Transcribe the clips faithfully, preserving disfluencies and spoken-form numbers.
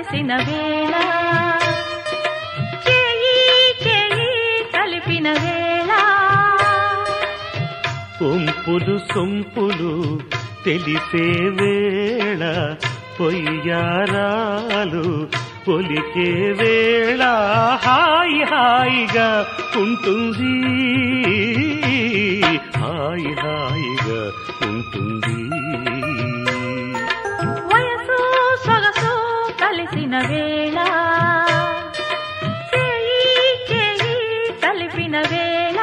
కలిసిన వేళ చేయి చేయి కలిపిన వేళ ఒంపులు సొంపులు తెలిసే వేళ పొయ్యారాలు పొలికే వేళ హాయి హాయిగా ఉంటుంది హాయి హాయిగా ఉంటుంది వయసు సొగసు కలిసిన వేళ చేయి చేయి కలిపిన వేళ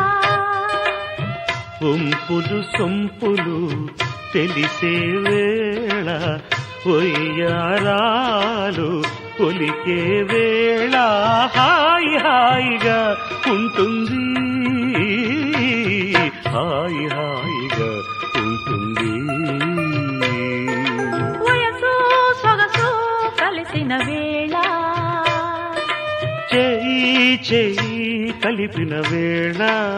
ఒంపులు సొంపులు తెలిసే వేళ ఒయ్యారాలు పొలికే వేళ హాయి హాయిగా ఉంటుంది హాయి హాయిగా ఉంటుంది వయసు సొగసు కలిసిన వేళ చేయి చేయి కలిపిన వేళ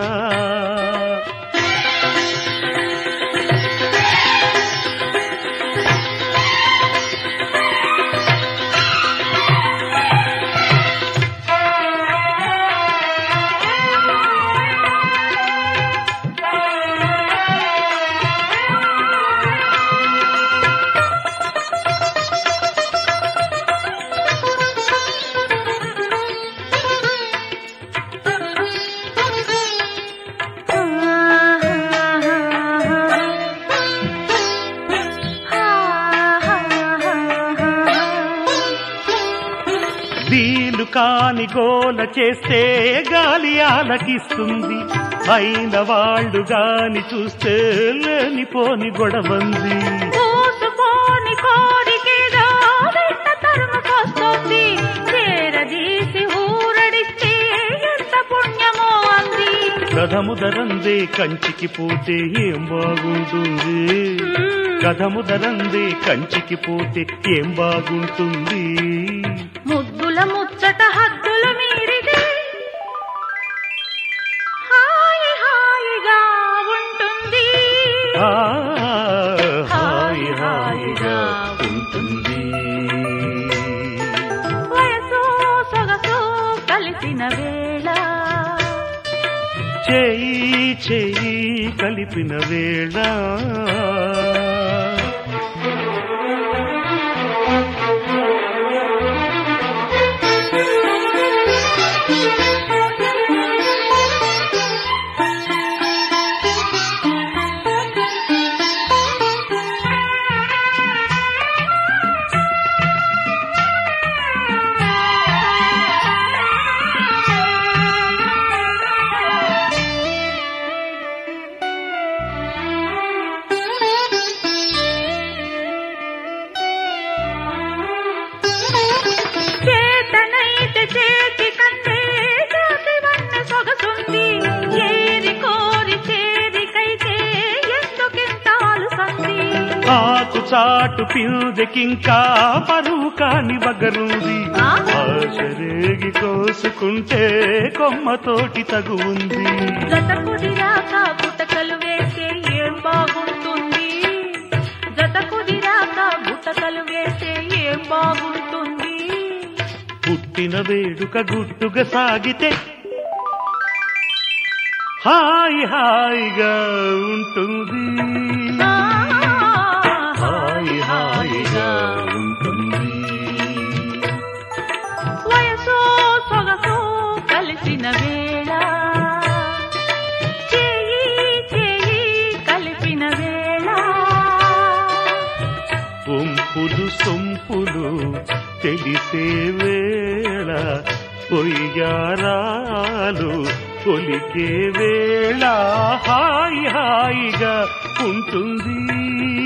వీలు కాని గోల చేస్తే గాలి ఆలకిస్తుంది అయిన వాళ్ళు గాని చూస్తే లేనిపోని గొడవంది చూసుకోని కోరికేదో వెంట తరుముకొస్తుంది చేరదీసి ఊరడిస్తే ఎంత పుణ్యమో అంది కథముదరందే కంచికి పోతే ఏం బాగుంటుంది కథముదరందే కంచికి పోతే ఏం బాగుంటుంది ముద్దుల ముచ్చట హద్దుల మీరిదే హాయి హాయిగా ఉంటుంది ఆ, హాయి హాయిగా ఉంటుంది వయసు సొగసు కలిసిన వేళ చేయి చేయి కలిపిన వేళ చేతనైతే చేతి కంటే చేతివన్న సొగసుంది ఏరి కోరి చేరికైతే ఎందుకింతాలు సంది ఆకు చాటు పిల్దెకింకా పరువు కాని బగరుంది ఆశరేగి కోసుకుంటే కొమ్మతోటి తగు ఉంది జత కుదిరాక గుటకలు వేస్తే ఏం బాగుంటుంది జత కుదిరాక గుటకలు వేస్తే ఏం బాగుంటుంది పుట్టిన వేడుక గుట్టుగా సాగితే హాయి హాయిగా ఉంటుంది హాయి హాయిగా ఉంటుంది వయసు సొగసు కలిసిన వేళ చేయి చేయి కలిపిన వేళ ఒంపులు సొంపులు తెలిసే వేళ పొయ్యారాలు పొలికే వేళ హాయి హాయిగా ఉంటుంది